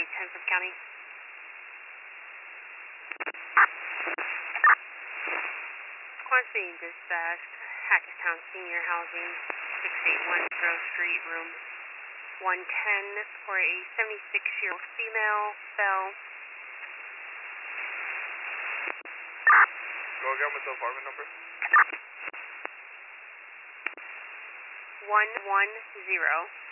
10th County. Squad's being dispatched. Hackettstown Senior Housing, 681 Grove Street, room 110 for a 76-year-old female. Fell. Go again with the apartment number. 110.